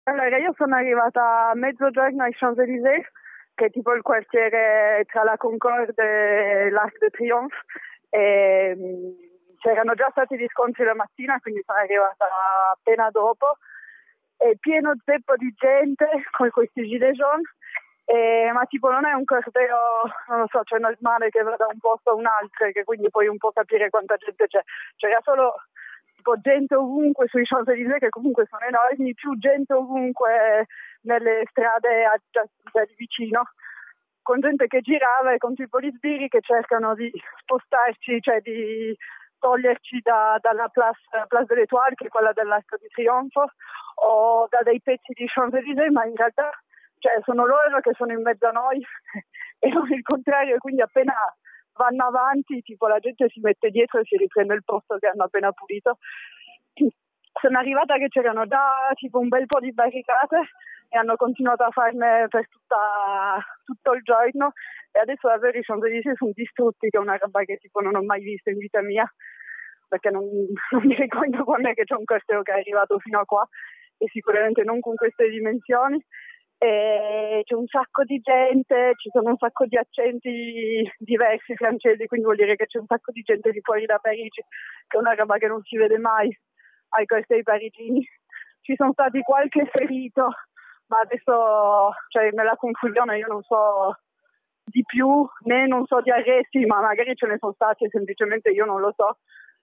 Allora, io sono arrivata a mezzogiorno ai Champs-Élysées, che è tipo il quartiere tra la Concorde e l'Arc de Triomphe. E, c'erano già stati gli scontri la mattina, quindi sono arrivata appena dopo. È pieno zeppo di gente con questi gilet jaune, ma tipo non è un corteo, non lo so, cioè normale che va da un posto a un altro e che quindi puoi un po' capire quanta gente c'è. C'era solo tipo gente ovunque sui Champs-Élysées, che comunque sono enormi, più gente ovunque nelle strade da di vicino, con gente che girava e con tipo gli sbirri che cercano di spostarci, cioè di toglierci dalla Place de l'Étoile, che è quella dell'Arco di Trionfo, o da dei pezzi di Champs-Élysées, ma in realtà cioè, sono loro che sono in mezzo a noi e non il contrario, quindi appena vanno avanti, tipo la gente si mette dietro e si riprende il posto che hanno appena pulito. Sono arrivata che c'erano già tipo un bel po' di barricate e hanno continuato a farne per tutto il giorno, e adesso davvero i Champs-Élysées sono distrutti, che è una roba che tipo non ho mai visto in vita mia, perché non mi ricordo quando è che c'è un corteo che è arrivato fino a qua, e sicuramente non con queste dimensioni. E c'è un sacco di gente, ci sono un sacco di accenti diversi francesi, quindi vuol dire che c'è un sacco di gente di fuori da Parigi, che è una roba che non si vede mai ai cortei parigini. Ci sono stati qualche ferito, ma adesso, cioè, nella confusione io non so di più, né non so di arresti, ma magari ce ne sono stati e semplicemente io non lo so.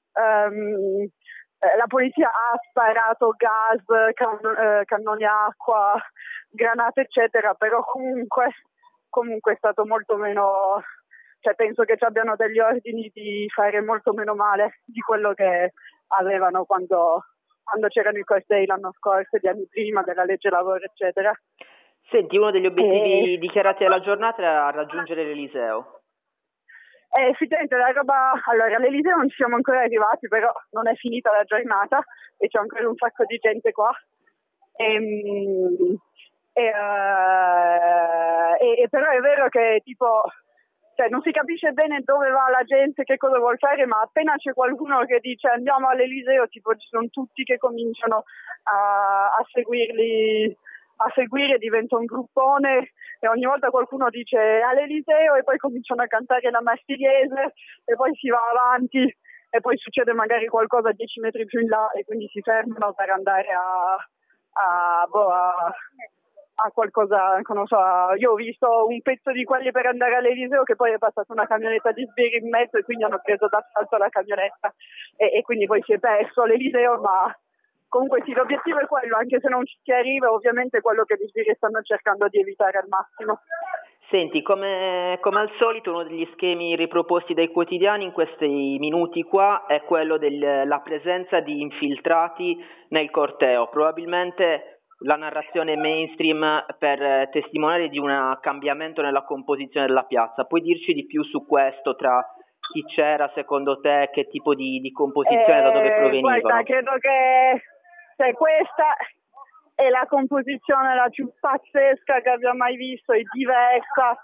La polizia ha sparato gas, cannoni acqua, granate eccetera, però comunque è stato molto meno, cioè penso che ci abbiano degli ordini di fare molto meno male di quello che avevano quando c'erano i cortei l'anno scorso, gli anni prima della legge lavoro eccetera. Senti, uno degli obiettivi dichiarati alla giornata era raggiungere l'Eliseo. Effettivamente la roba, allora all'Eliseo non ci siamo ancora arrivati, però non è finita la giornata e c'è ancora un sacco di gente qua. Però è vero che tipo, cioè, non si capisce bene dove va la gente, che cosa vuol fare, ma appena c'è qualcuno che dice andiamo all'Eliseo, tipo ci sono tutti che cominciano a seguire, diventa un gruppone e ogni volta qualcuno dice all'Eliseo e poi cominciano a cantare la Marsigliese e poi si va avanti e poi succede magari qualcosa 10 metri più in là e quindi si fermano per andare a qualcosa, non so, io ho visto un pezzo di quelli per andare all'Eliseo che poi è passata una camionetta di sbirri in mezzo e quindi hanno preso d'assalto la camionetta e quindi poi si è perso l'Eliseo, ma comunque sì, l'obiettivo è quello, anche se non ci arriva, ovviamente è quello che gli sbirri stanno cercando di evitare al massimo. Senti, come al solito, uno degli schemi riproposti dai quotidiani in questi minuti qua è quello della presenza di infiltrati nel corteo, probabilmente la narrazione mainstream per testimoniare di un cambiamento nella composizione della piazza. Puoi dirci di più su questo, tra chi c'era secondo te, che tipo di composizione, da dove provenivano? Guarda, credo che questa è la composizione la più pazzesca che abbia mai visto, è diversa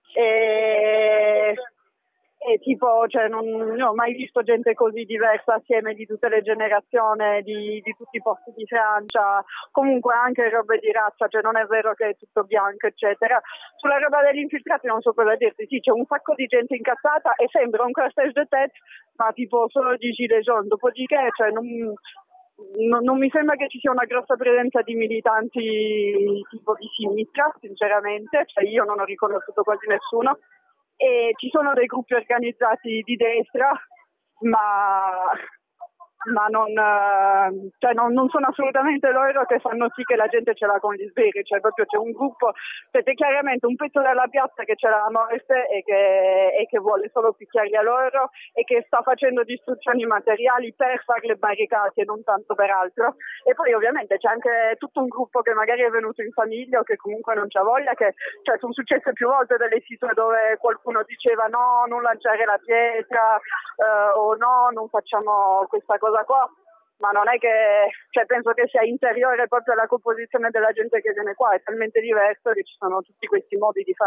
e tipo, cioè non ho mai visto gente così diversa assieme, di tutte le generazioni, di tutti i posti di Francia, comunque anche robe di razza, cioè non è vero che è tutto bianco eccetera. Sulla roba degli infiltrati non so cosa dirti, sì, c'è un sacco di gente incazzata e sembra un cortège de tête, ma tipo solo di gilet jaune, dopodiché cioè non mi sembra che ci sia una grossa presenza di militanti tipo di sinistra, sinceramente, cioè io non ho riconosciuto quasi nessuno, e ci sono dei gruppi organizzati di destra, ma non sono assolutamente loro che fanno sì che la gente ce l'ha con gli sbirri, cioè proprio c'è un gruppo, c'è chiaramente un pezzo della piazza che ce l'ha a morte e che vuole solo picchiarli a loro e che sta facendo distruzioni materiali per fare le barricate e non tanto per altro, e poi ovviamente c'è anche tutto un gruppo che magari è venuto in famiglia o che comunque non c'ha voglia, che cioè sono successe più volte delle situazioni dove qualcuno diceva no, non lanciare la pietra o no, non facciamo questa cosa qua, ma non è che, cioè penso che sia interiore proprio alla composizione della gente che viene qua, è talmente diverso che ci sono tutti questi modi di fare.